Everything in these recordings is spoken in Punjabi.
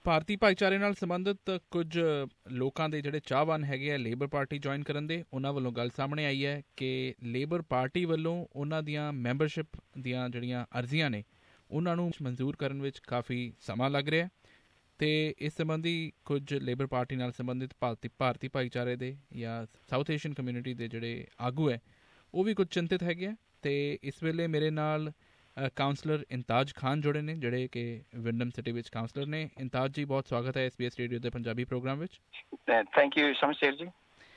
ਭਾਰਤੀ ਭਾਈਚਾਰੇ ਨਾਲ ਸੰਬੰਧਿਤ ਕੁਝ ਲੋਕਾਂ ਦੇ ਜਿਹੜੇ ਚਾਹਵਾਨ ਹੈਗੇ ਆ ਲੇਬਰ ਪਾਰਟੀ ਜੁਆਇਨ ਕਰਨ ਦੇ, ਉਹਨਾਂ ਵੱਲੋਂ ਗੱਲ ਸਾਹਮਣੇ ਆਈ ਹੈ ਕਿ ਲੇਬਰ ਪਾਰਟੀ ਵੱਲੋਂ ਉਹਨਾਂ ਦੀਆਂ ਮੈਂਬਰਸ਼ਿਪ ਦੀਆਂ ਜਿਹੜੀਆਂ ਅਰਜ਼ੀਆਂ ਨੇ ਉਹਨਾਂ ਨੂੰ ਮਨਜ਼ੂਰ ਕਰਨ ਵਿੱਚ ਕਾਫੀ ਸਮਾਂ ਲੱਗ ਰਿਹਾ ਅਤੇ ਇਸ ਸੰਬੰਧੀ ਕੁਝ ਲੇਬਰ ਪਾਰਟੀ ਨਾਲ ਸੰਬੰਧਿਤ ਭਾਰਤੀ ਭਾਈਚਾਰੇ ਦੇ ਜਾਂ ਸਾਊਥ ਏਸ਼ੀਅਨ ਕਮਿਊਨਿਟੀ ਦੇ ਜਿਹੜੇ ਆਗੂ ਹੈ ਉਹ ਵੀ ਕੁਝ ਚਿੰਤਿਤ ਹੈਗੇ ਆ। ਅਤੇ ਇਸ ਵੇਲੇ ਮੇਰੇ ਨਾਲ ਕਾਉਂਸਲਰ ਇੰਤਾਜ ਖਾਨ ਜੁੜੇ ਨੇ ਜਿਹੜੇ ਕਿ ਵਿੰਡਮ ਸਿਟੀ ਵਿੱਚ ਕਾਉਂਸਲਰ ਨੇ। ਇੰਤਾਜ ਜੀ, ਬਹੁਤ ਸਵਾਗਤ ਹੈ SBS ਰੇਡੀਓ ਦੇ ਪੰਜਾਬੀ ਪ੍ਰੋਗਰਾਮ ਵਿੱਚ। Thank you Shamsher ji.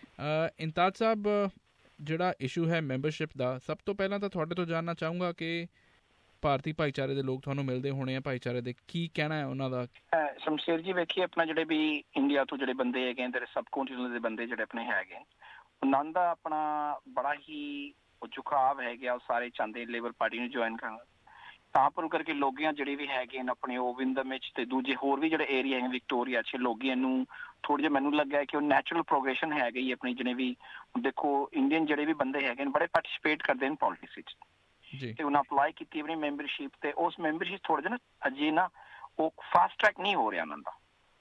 ਇੰਤਾਜ ਸਾਹਿਬ, ਜਿਹੜਾ ਇਸ਼ੂ ਹੈ ਮੈਂਬਰਸ਼ਿਪ ਦਾ, ਸਭ ਤੋਂ ਪਹਿਲਾਂ ਤਾਂ ਤੁਹਾਡੇ ਤੋਂ ਜਾਣਨਾ ਚਾਹੂੰਗਾ ਕਿ ਭਾਰਤੀ ਭਾਈਚਾਰੇ ਦੇ ਲੋਕ ਤੁਹਾਨੂੰ ਮਿਲਦੇ ਹੋਣੇ ਆ, ਭਾਈਚਾਰੇ ਦੇ ਕੀ ਕਹਿਣਾ ਹੈ ਉਹਨਾਂ ਦਾ? ਸ਼ਮਸ਼ੇਰ ਜੀ, ਵੇਖੀਏ ਆਪਣਾ ਜਿਹੜੇ ਵੀ ਇੰਡੀਆ ਤੋਂ ਜਿਹੜੇ ਬੰਦੇ ਹੈਗੇ, ਜਿਹੜੇ ਸਬ ਕੰਟੀਨੈਂਟ ਦੇ ਬੰਦੇ ਜਿਹੜੇ ਆਪਣੇ ਹੈਗੇ, ਉਹਨਾਂ ਦਾ ਆਪਣਾ ਬੜਾ ਹੀ ਝੁਕਾਵ ਹੈਗਾ, ਉਹ ਸਾਰੇ ਚਾਹੁੰਦੇ ਲੇਬਰ ਪਾਰਟੀ ਨੂੰ ਜੁਆਇਨ ਕਰਨ। ਤਾਂ ਪਰ ਕਰਕੇ ਲੋਗੀਆਂ ਜਿਹੜੇ ਵੀ ਹੈਗੇ ਨੇ ਆਪਣੇ ਉਹ ਵਿੰਡਮ ਵਿੱਚ ਤੇ ਦੂਜੇ ਹੋਰ ਵੀ ਜਿਹੜੇ ਏਰੀਆ ਹੈ ਵਿਕਟੋਰੀਆ 'ਚ, ਲੋਗੀਆਂ ਨੂੰ ਥੋੜ੍ਹਾ ਜਿਹਾ ਮੈਨੂੰ ਲੱਗਾ ਕਿ ਉਹ ਨੈਚੁਰਲ ਪ੍ਰੋਗਰੈਸ਼ਨ ਹੈਗਾ ਹੀ ਆਪਣੀ। ਜਿਹਨੇ ਵੀ ਦੇਖੋ ਇੰਡੀਅਨ ਜਿਹੜੇ ਵੀ ਬੰਦੇ ਹੈਗੇ ਨੇ ਬੜੇ ਪਾਰਟੀਸਪੇਟ ਕਰਦੇ ਨੇ ਪੋਲਿਟਿਕਸ ਵਿੱਚ, ਤੇ ਉਹਨਾਂ ਅਪਲਾਈ ਕੀਤੀ ਆਪਣੀ ਮੈਂਬਰਸ਼ਿਪ, ਤੇ ਉਸ ਮੈਂਬਰਸ਼ਿਪ ਥੋੜ੍ਹਾ ਜਿਹਾ ਨਾ ਅਜੇ ਨਾ ਉਹ ਫਾਸਟ ਟਰੈਕ ਨਹੀਂ ਹੋ ਰਿਹਾ ਉਹਨਾਂ ਦਾ।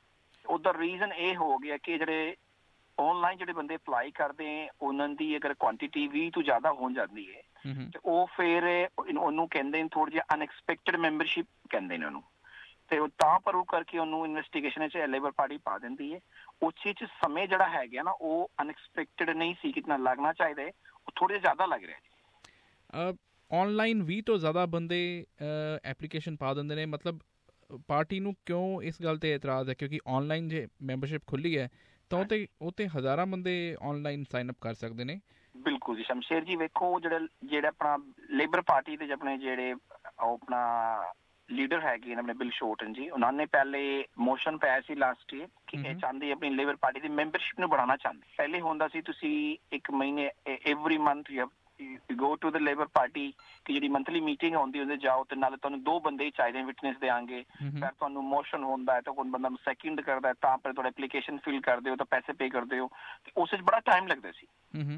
ਉਹਦਾ ਰੀਜ਼ਨ ਇਹ ਹੋ ਗਿਆ ਕਿ ਜਿਹੜੇ ਔਨਲਾਈਨ ਜਿਹੜੇ ਬੰਦੇ ਅਪਲਾਈ ਕਰਦੇ ਉਹਨਾਂ ਦੀ ਅਗਰ ਕੁਆਂਟੀਟੀ 20 ਤੋਂ ਜ਼ਿਆਦਾ ਹੋ ਜਾਂਦੀ ਹੈ ਤੇ ਉਹ ਫਿਰ ਉਹਨੂੰ ਕਹਿੰਦੇ ਨੇ ਥੋੜ੍ਹਾ ਜਿਹਾ ਅਨਐਕਸਪੈਕਟਡ ਮੈਂਬਰਸ਼ਿਪ ਕਹਿੰਦੇ ਨੇ ਉਹਨੂੰ, ਤੇ ਉਹ ਤਾਂ ਪਰ ਉਹ ਕਰਕੇ ਉਹਨੂੰ ਇਨਵੈਸਟੀਗੇਸ਼ਨ 'ਚ ਲੇਬਰ ਪਾਰਟੀ ਪਾ ਦਿੰਦੀ ਹੈ। ਉਸ ਚੀਜ਼ 'ਚ ਸਮੇਂ ਜਿਹੜਾ ਹੈਗਾ ਨਾ ਉਹ ਅਨਐਕਸਪੈਕਟਡ ਨਹੀਂ ਸੀ, ਕਿਤਨਾ ਲੱਗਣਾ ਚਾਹੀਦਾ ਹੈ, ਉਹ ਥੋੜ੍ਹਾ ਜਿਹਾ ਜ਼ਿਆਦਾ ਲੱਗ ਰਿਹਾ ਜੀ। ਔਨਲਾਈਨ 20 ਤੋਂ ਜ਼ਿਆਦਾ ਬੰਦੇ ਐਪਲੀਕੇਸ਼ਨ ਪਾ ਦਿੰਦੇ ਨੇ, ਮਤਲਬ ਪਾਰਟੀ ਨੂੰ ਕਿਉਂ ਇਸ ਗੱਲ 'ਤੇ ਇਤਰਾਜ਼ ਹੈ? ਕਿਉਂਕਿ ਔਨਲਾਈਨ ਜੇ ਮੈਂਬਰਸ਼ਿਪ ਖੁੱਲ੍ਹੀ ਹੈ ਤਾਂ ਉਹ 'ਤੇ ਹਜ਼ਾਰਾਂ ਬੰਦੇ ਔਨਲਾਈਨ ਸਾਈਨ ਅਪ ਕਰ ਸਕਦੇ ਨੇ। ਬਿਲਕੁਲ ਜੀ ਸ਼ਮਸ਼ੇਰ ਜੀ, ਵੇਖੋ ਜਿਹੜਾ ਆਪਣਾ ਲੇਬਰ ਪਾਰਟੀ ਦੇ ਆਪਣੇ ਜਿਹੜੇ ਉਹ ਆਪਣਾ ਲੀਡਰ ਹੈਗੇ ਨੇ ਆਪਣੇ ਬਿਲ ਸ਼ੋਰਟਨ ਜੀ, ਉਹਨਾਂ ਨੇ ਪਹਿਲੇ ਮੋਸ਼ਨ ਪਾਇਆ ਸੀ ਲਾਸਟ ਈਅਰ ਕਿ ਇਹ ਚਾਹੁੰਦੇ ਆਪਣੀ ਲੇਬਰ ਪਾਰਟੀ ਦੀ ਮੈਂਬਰਸ਼ਿਪ ਨੂੰ बढ़ाना ਚਾਹੁੰਦੇ। ਪਹਿਲੇ ਹੁੰਦਾ ਸੀ ਤੁਸੀਂ ਇੱਕ ਮਹੀਨੇ every month you go to the Labour party ਕਿ ਜਿਹੜੀ ਮੰਥਲੀ ਮੀਟਿੰਗ ਹੁੰਦੀ ਉਹਦੇ ਜਾਓ, ਤੇ ਨਾਲੇ ਤੁਹਾਨੂੰ 2 ਬੰਦੇ ਹੀ ਚਾਹੀਦੇ ਵਿਟਨੈਸ ਦੇਾਂਗੇ। ਫਿਰ ਤੁਹਾਨੂੰ ਮੋਸ਼ਨ ਹੁੰਦਾ ਹੈ ਤਾਂ ਕੋਈ ਬੰਦਾ ਸੈਕਿੰਡ ਕਰਦਾ ਤਾਂ ਫਿਰ ਤੁਹਾਡਾ ਐਪਲੀਕੇਸ਼ਨ ਫਿਲ ਕਰਦੇ ਹੋ ਤਾਂ ਪੈਸੇ ਪੇ ਕਰਦੇ ਹੋ, ਤੇ ਉਸ 'ਚ ਬੜਾ ਟਾਈਮ ਲੱਗਦਾ ਸੀ।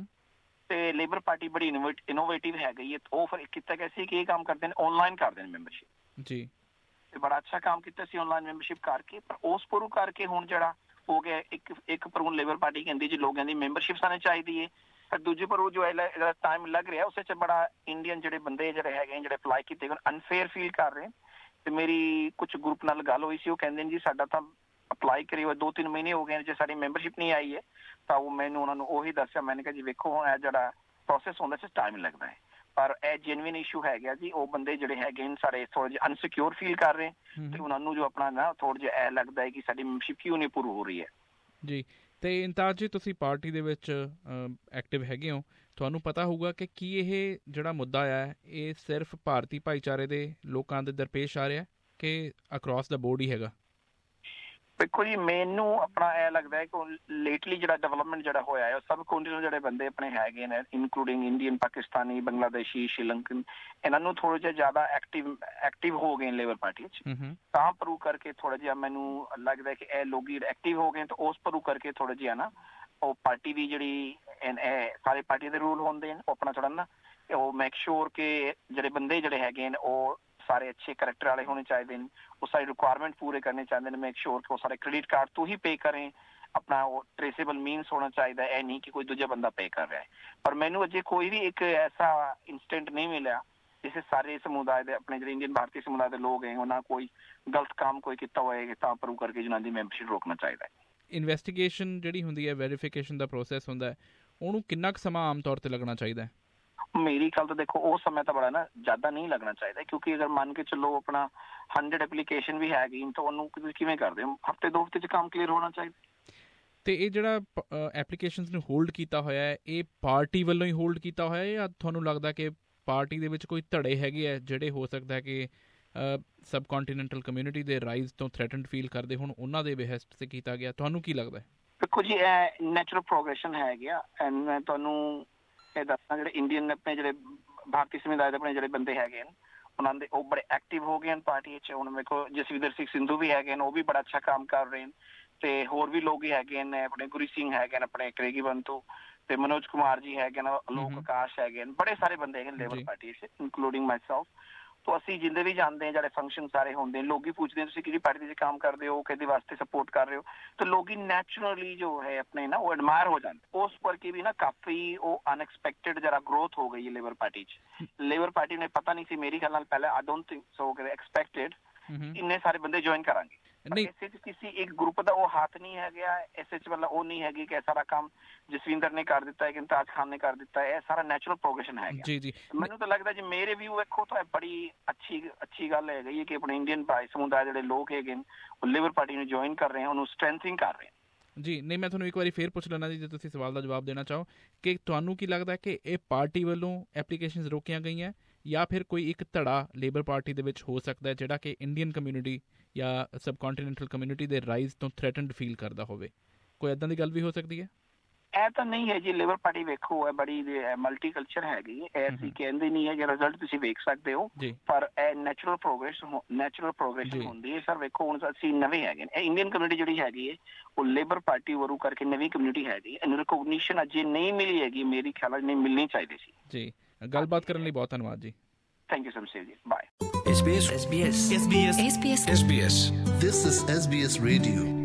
ਤੇ ਲੇਬਰ ਪਾਰਟੀ ਬੜੀ ਇਨੋਵੇਟਿਵ ਹੈ ਗਈ ਹੈ, ਉਹ ਫਿਰ ਕੀਤਾ ਗਿਆ ਸੀ ਕਿ ਇਹ ਕੰਮ ਕਰਦੇ ਨੇ ਆਨਲਾਈਨ ਕਰਦੇ ਨੇ ਮੈਂਬਰਸ਼ਿਪ ਜੀ, ਤੇ ਬੜਾ ਅੱਛਾ ਕੰਮ ਕੀਤਾ ਸੀ ਆਨਲਾਈਨ ਮੈਂਬਰਸ਼ਿਪ ਕਰਕੇ। ਪਰ ਉਸ ਪਰੂ ਕਰਕੇ ਹੁਣ ਜਿਹੜਾ ਹੋ ਗਿਆ ਇੱਕ ਪਰ ਹੁਣ ਲੇਬਰ ਪਾਰਟੀ ਕਹਿੰਦੀ ਜੀ ਲੋਕਾਂ ਦੀ ਮੈਂਬਰਸ਼ਿਪ ਸਾਨੂੰ ਚਾਹੀਦੀ ਹੈ, ਪਰ ਦੂਜੇ ਪਰ ਉਹ ਜੋ ਜਿਹੜਾ ਟਾਈਮ ਲੱਗ ਰਿਹਾ ਉਸ 'ਚ ਬੜਾ ਇੰਡੀਅਨ ਜਿਹੜੇ ਬੰਦੇ ਜਿਹੜੇ ਹੈਗੇ ਜਿਹੜੇ ਅਪਲਾਈ ਕੀਤੇ ਅਨਫੇਅਰ ਫੀਲ ਕਰ ਰਹੇ। ਤੇ ਮੇਰੀ ਕੁਛ ਗਰੁੱਪ ਨਾਲ ਗੱਲ ਹੋਈ ਸੀ, ਉਹ ਕਹਿੰਦੇ ਨੇ ਜੀ ਸਾਡਾ ਤਾਂ ਅਪਲਾਈ ਕਰੀ ਹੋਏ 2-3 ਮਹੀਨੇ ਹੋ ਗਏ ਜੇ ਸਾਡੀ ਮੈਂਬਰਸ਼ਿਪ ਨਹੀਂ ਆਈ ਹੈ। ਤਾਂ ਉਹ ਮੈਨੂੰ ਉਹਨਾਂ ਨੂੰ ਉਹੀ ਦੱਸਿਆ, ਮੈंने ਕਿਹਾ ਜੀ ਵੇਖੋ ਹੁਣ ਇਹ ਜਿਹੜਾ ਪ੍ਰੋਸੈਸ ਹੁੰਦਾ ਇਸ 'ਚ ਟਾਈਮ ਲੱਗਦਾ ਹੈ, ਪਰ ਇਹ ਜੈਨੂਇਨ ਇਸ਼ੂ ਹੈਗਾ ਜੀ। ਉਹ ਬੰਦੇ ਜਿਹੜੇ ਹੈਗੇ ਨੇ ਸਾਰੇ ਥੋੜ੍ਹਾ ਜਿਹਾ ਅਨਸਿਕਿਓਰ ਫੀਲ ਕਰ ਰਹੇ ਤੇ ਉਹਨਾਂ ਨੂੰ ਜੋ ਆਪਣਾ ਨਾ ਥੋੜ੍ਹਾ ਜਿਹਾ ਇਹ ਲੱਗਦਾ ਹੈ ਕਿ ਸਾਡੀ ਮੈਂਬਰਸ਼ਿਪ ਕਿਉਂ ਨਹੀਂ ਪੂਰੀ ਹੋ ਰਹੀ ਹੈ ਜੀ। ਤੇ ਇੰਤਾਜ ਜੀ, ਤੁਸੀਂ ਪਾਰਟੀ ਦੇ ਵਿੱਚ ਐਕਟਿਵ ਹੈਗੇ ਹੋ, ਤੁਹਾਨੂੰ ਪਤਾ ਹੋਊਗਾ ਕਿ ਕੀ ਇਹ ਜਿਹੜਾ ਮੁੱਦਾ ਆ ਇਹ ਸਿਰਫ ਭਾਰਤੀ ਭਾਈਚਾਰੇ ਦੇ ਲੋਕਾਂ ਦੇ ਦਰਪੇਸ਼ ਆ ਰਿਹਾ ਕਿ ਅਕ੍ਰੋਸ ਦਾ ਬੋਰਡ ਹੀ ਹੈਗਾ? ਦੇਖੋ ਜੀ, ਮੈਨੂੰ ਆਪਣਾ ਇਹ ਲੱਗਦਾ ਹੈ ਕਿ ਲੇਟਲੀ ਜਿਹੜਾ ਡਿਵੈਲਪਮੈਂਟ ਜਿਹੜਾ ਹੋਇਆ ਹੈ ਉਹ ਸਬ ਕੰਟੀਨੈਂਟ ਜਿਹੜੇ ਬੰਦੇ ਆਪਣੇ ਹੈਗੇ ਨੇ ਇਨਕਲੂਡਿੰਗ ਇੰਡੀਅਨ, ਪਾਕਿਸਤਾਨੀ, ਬੰਗਲਾਦੇਸ਼ੀ, ਸ਼੍ਰੀਲੰਕਨ, ਇਹਨਾਂ ਨੂੰ ਥੋੜ੍ਹਾ ਜਿਹਾ ਜ਼ਿਆਦਾ ਐਕਟਿਵ ਹੋ ਗਏ ਲੇਬਰ ਪਾਰਟੀ 'ਚ। ਤਾਂ ਪਰੂ ਕਰਕੇ ਥੋੜ੍ਹਾ ਜਿਹਾ ਮੈਨੂੰ ਲੱਗਦਾ ਕਿ ਇਹ ਲੋਕ ਐਕਟਿਵ ਹੋ ਗਏ, ਤਾਂ ਉਸ ਪਰੂ ਕਰਕੇ ਥੋੜ੍ਹਾ ਜਿਹਾ ਨਾ ਉਹ ਪਾਰਟੀ ਦੀ ਜਿਹੜੀ ਸਾਰੇ ਪਾਰਟੀ ਦੇ ਰੂਲ ਹੁੰਦੇ ਨੇ ਉਹ ਆਪਣਾ ਥੋੜ੍ਹਾ ਨਾ ਉਹ ਮੇਕ ਸ਼ੋਰ ਕਿ ਜਿਹੜੇ ਬੰਦੇ ਜਿਹੜੇ ਹੈਗੇ ਨੇ ਉਹ ਸਾਰੇ ਅੱਛੇ ਕਰੈਕਟਰ ਵਾਲੇ ਹੋਣੇ ਚਾਹੀਦੇ ਨੇ, ਉਹ ਸਾਰੀ ਰਿਕੁਆਇਰਮੈਂਟ ਪੂਰੇ ਕਰਨੇ ਚਾਹੁੰਦੇ ਨੇ, ਮੇਕ ਸ਼ੋਰ ਕਿ ਉਹ ਸਾਰੇ ਕ੍ਰੈਡਿਟ ਕਾਰਡ ਤੋਂ ਹੀ ਪੇ ਕरें, ਆਪਣਾ ਉਹ ਟ੍ਰੇਸੇਬਲ ਮੀਨਸ ਹੋਣਾ ਚਾਹੀਦਾ, ਇਹ ਨਹੀਂ ਕਿ ਕੋਈ ਦੂਜਾ ਬੰਦਾ ਪੇ ਕਰ ਰਿਹਾ ਹੈ। ਪਰ ਮੈਨੂੰ ਅਜੇ ਕੋਈ ਵੀ ਇੱਕ ਐਸਾ ਇੰਸਟੈਂਟ ਨਹੀਂ ਮਿਲਿਆ ਜਿਸੇ ਸਾਰੇ ਸਮੁਦਾਇ ਦੇ ਆਪਣੇ ਜਿਹੜੇ ਇੰਡੀਅਨ ਭਾਰਤੀ ਸਮੁਦਾਇ ਦੇ ਲੋਕ ਹੈ ਉਹਨਾਂ ਕੋਈ ਗਲਤ ਕੰਮ ਕੋਈ ਕੀਤਾ ਹੋਏਗਾ ਤਾਂ ਪ੍ਰੂਵ ਕਰਕੇ ਜਿਹਨਾਂ ਦੀ ਮੈਂਬਰਸ਼ਿਪ ਰੋਕਣਾ ਚਾਹੀਦਾ ਹੈ। ਇਨਵੈਸਟੀਗੇਸ਼ਨ ਜਿਹੜੀ ਹੁੰਦੀ ਹੈ, ਵੈਰੀਫਿਕੇਸ਼ਨ ਦਾ ਪ੍ਰੋਸੈਸ ਹੁੰਦਾ ਹੈ, ਉਹਨੂੰ ਕਿੰਨਾ ਕੁ ਸਮਾਂ ਆਮ ਤੌਰ 'ਤੇ ਲੱਗਣਾ ਚਾਹੀਦਾ ਹੈ? ਮੇਰੀ ਗੱਲ ਤਾਂ ਦੇਖੋ ਉਹ ਸਮੇਂ ਤਾਂ ਬੜਾ ਨਾ ਜ਼ਿਆਦਾ ਨਹੀਂ ਲੱਗਣਾ ਚਾਹੀਦਾ, ਕਿਉਂਕਿ ਅਗਰ ਮੰਨ ਕੇ ਚੱਲੋ ਆਪਣਾ 100 ਐਪਲੀਕੇਸ਼ਨ ਵੀ ਹੈਗੀ ਤਾਂ ਉਹਨੂੰ ਕਿਵੇਂ ਕਰਦੇ ਹੋ, ਹਫ਼ਤੇ 2 ਹਫ਼ਤੇ 'ਚ ਕੰਮ ਕਲੀਅਰ ਹੋਣਾ ਚਾਹੀਦਾ। ਤੇ ਇਹ ਜਿਹੜਾ ਐਪਲੀਕੇਸ਼ਨਸ ਨੂੰ ਹੋਲਡ ਕੀਤਾ ਹੋਇਆ ਹੈ ਇਹ ਪਾਰਟੀ ਵੱਲੋਂ ਹੀ ਹੋਲਡ ਕੀਤਾ ਹੋਇਆ ਹੈ ਜਾਂ ਤੁਹਾਨੂੰ ਲੱਗਦਾ ਕਿ ਪਾਰਟੀ ਦੇ ਵਿੱਚ ਕੋਈ ਧੜੇ ਹੈਗੇ ਆ ਜਿਹੜੇ ਹੋ ਸਕਦਾ ਕਿ ਸਬ ਕੰਟੀਨੈਂਟਲ ਕਮਿਊਨਿਟੀ ਦੇ ਰਾਈਜ਼ ਤੋਂ ਥ੍ਰੈਟਨਡ ਫੀਲ ਕਰਦੇ ਹੁਣ ਉਹਨਾਂ ਦੇ ਬਿਹੈਸਟ 'ਤੇ ਕੀਤਾ ਗਿਆ? ਤੁਹਾਨੂੰ ਕੀ ਲੱਗਦਾ? ਦੇਖੋ ਜੀ, ਇਹ ਨੈਚੁਰਲ ਪ੍ਰੋਗਰੈਸ਼ਨ ਹੈਗੀ ਆ, ਐਂਡ ਮੈਂ ਤੁਹਾਨੂੰ ਇਹ ਦੱਸਣਾ ਜਿਹੜੇ ਇੰਡੀਅਨ ਆਪਣੇ ਜਿਹੜੇ ਭਾਰਤੀ ਸਮੁਦਾਇ ਦੇ ਆਪਣੇ ਜਿਹੜੇ ਬੰਦੇ ਹੈਗੇ ਨੇ ਉਹਨਾਂ ਦੇ ਉਹ ਬੜੇ ਐਕਟਿਵ ਹੋ ਗਏ ਨੇ ਪਾਰਟੀ 'ਚ। ਹੁਣ ਵੇਖੋ ਜਸਵਿੰਦਰ ਸਿੰਘ ਸਿੰਧੂ ਵੀ ਹੈਗੇ ਨੇ, ਉਹ ਵੀ ਬੜਾ ਅੱਛਾ ਕੰਮ ਕਰ ਰਹੇ ਨੇ, ਤੇ ਹੋਰ ਵੀ ਲੋਕ ਹੀ ਹੈਗੇ ਨੇ, ਆਪਣੇ ਗੁਰੀ ਸਿੰਘ ਹੈਗੇ ਨੇ, ਆਪਣੇ ਕਰੇਗੀ ਬੰਤੂ, ਤੇ ਮਨੋਜ ਕੁਮਾਰ ਜੀ ਹੈਗੇ ਨੇ, ਅਲੋਕ ਆਕਾਸ਼ ਹੈਗੇ ਨੇ, ਬੜੇ ਸਾਰੇ ਬੰਦੇ ਹੈਗੇ ਨੇ ਲੇਬਰ ਪਾਰਟੀ 'ਚ ਇਨਕਲੂਡਿੰਗ ਮਾਈ ਸੈਲਫ। तो ਅਸੀਂ ਜਿੰਦੇ ਵੀ ਜਾਂਦੇ ਹਾਂ ਜਿਹੜੇ ਫੰਕਸ਼ਨ ਸਾਰੇ ਹੁੰਦੇ ਨੇ ਲੋਕੀ ਪੁੱਛਦੇ ਨੇ ਤੁਸੀਂ ਕਿਹੜੀ ਪਾਰਟੀ ਦੇ ਕੰਮ ਕਰਦੇ ਹੋ ਕਿਹਦੇ ਵਾਸਤੇ ਸਪੋਰਟ ਕਰ ਰਹੇ ਹੋ ਤਾਂ ਲੋਕੀ ਨੈਚੁਰਲੀ ਜੋ ਹੈ ਆਪਣੇ ਨਾ ਉਹ ਐਡਮਾਇਰ ਹੋ ਜਾਂਦੇ ਉਸ ਕਰਕੇ ਵੀ ਨਾ ਕਾਫੀ ਉਹ ਅਨਐਕਸਪੈਕਟਡ ਜਰਾ ਗਰੋਥ ਹੋ ਗਈ ਹੈ ਲੇਬਰ ਪਾਰਟੀ 'ਚ ਲੇਬਰ ਪਾਰਟੀ ਨੇ ਪਤਾ ਨਹੀਂ ਸੀ ਮੇਰੀ ਖਿਆਲ ਨਾਲ ਪਹਿਲੇ I don't think so expected ਇੰਨੇ ਸਾਰੇ ਬੰਦੇ ਜੁਆਇਨ ਕਰਾਂਗੇ ਇਸੇ ਚ ਕਿਸੇ ਇੱਕ ਗਰੁੱਪ ਦਾ ਉਹ ਹੱਥ ਨਹੀਂ ਹੈਗਾ ਇਸੇ ਚ ਮਤਲਬ ਉਹ ਨਹੀਂ ਹੈਗੀ ਕਿ ਇਹ ਸਾਰਾ ਕੰਮ ਜਸਵਿੰਦਰ ਨੇ ਕਰ ਦਿੱਤਾ ਹੈ ਕਿ ਇੰਤਾਜ ਖਾਨ ਨੇ ਕਰ ਦਿੱਤਾ ਹੈ ਇਹ ਸਾਰਾ ਨੈਚੁਰਲ ਪ੍ਰੋਗਰੈਸ਼ਨ ਹੈਗਾ ਜੀ ਜੀ ਮੈਨੂੰ ਤਾਂ ਲੱਗਦਾ ਜੀ ਮੇਰੇ ਵਿਊ ਵੇਖੋ ਤਾਂ ਬੜੀ ਅੱਛੀ ਗੱਲ ਹੈਗੀ ਹੈ ਕਿ ਆਪਣੇ ਇੰਡੀਅਨ ਭਾਈ ਸਮੁਦਾਇ ਜਿਹੜੇ ਲੋਕ ਹੈਗੇ ਉਹ ਲੇਬਰ ਪਾਰਟੀ ਨੂੰ ਜੁਆਇਨ ਕਰ ਰਹੇ ਹਨ ਉਹਨੂੰ ਸਟਰੈਂਥਨਿੰਗ ਕਰ ਰਹੇ ਹਨ ਜੀ ਨਹੀਂ ਮੈਂ ਤੁਹਾਨੂੰ ਇੱਕ ਵਾਰੀ ਫੇਰ ਪੁੱਛ ਲੈਣਾ ਜੀ ਜੇ ਤੁਸੀਂ ਸਵਾਲ ਦਾ ਜਵਾਬ ਦੇਣਾ ਚਾਹੋ ਕਿ ਤੁਹਾਨੂੰ ਕੀ ਲੱਗਦਾ ਕਿ ਇਹ ਪਾਰਟੀ ਵੱਲੋਂ ਐਪਲੀਕੇਸ਼ਨਸ ਰੋਕੀਆਂ ਗਈਆਂ ਜਾਂ ਫਿਰ ਕੋਈ ਇੱਕ ਧੜਾ ਲੇਬਰ ਪਾਰਟੀ ਦੇ ਵਿੱਚ ਹੋ ਸਕਦਾ ਜਿਹੜਾ ਕਿ ਇੰਡੀਅਨ ਕਮਿਊਨਿਟੀ ਜਾਂ ਸਬ ਕੰਟੀਨੈਂਟਲ ਕਮਿਊਨਿਟੀ ਦੇ ਰਾਈਜ਼ ਤੋਂ ਥ੍ਰੈਟਨਡ ਫੀਲ ਕਰਦਾ ਹੋਵੇ ਕੋਈ ਇੱਦਾਂ ਦੀ ਗੱਲ ਵੀ ਹੋ ਸਕਦੀ ਹੈ ਇਹ ਤਾਂ ਨਹੀਂ ਹੈ ਜੀ ਲੇਬਰ ਪਾਰਟੀ ਵੇਖੋ ਹੈ ਬੜੀ ਮਲਟੀ ਕਲਚਰ ਹੈਗੀ ਇਹ ਅਸੀਂ ਕਹਿੰਦੇ ਨਹੀਂ ਹੈ ਜੇ ਰਿਜ਼ਲਟ ਤੁਸੀਂ ਵੇਖ ਸਕਦੇ ਹੋ ਪਰ ਇਹ ਨੈਚੁਰਲ ਪ੍ਰੋਗਰੈਸ਼ਨ ਹੁੰਦੀ ਹੈ ਸਰ ਵੇਖੋ ਹੁਣ ਅਸੀਂ ਨਵੇਂ ਹੈਗੇ ਇਹ ਇੰਡੀਅਨ ਕਮਿਊਨਿਟੀ ਜਿਹੜੀ ਹੈਗੀ ਹੈ ਉਹ ਲੇਬਰ ਪਾਰਟੀ ਵਰੂ ਕਰਕੇ ਨਵੀਂ ਕਮਿਊਨਿਟੀ ਹੈਗੀ ਇਹਨੂੰ ਰਿਕੋਗਨੀਸ਼ਨ ਅਜੇ ਨਹੀਂ ਮਿਲੀ ਹੈਗੀ ਮੇਰੀ ਖਿਆਲ ਨਹੀਂ ਮਿਲਣੀ ਚਾਹੀਦੀ ਸੀ ਜੀ ਗੱਲਬਾਤ ਕਰਨ ਲਈ ਬਹੁਤ ਧੰਨਵਾਦ ਜੀ thank you Shamsher ji bye SBS This is SBS Radio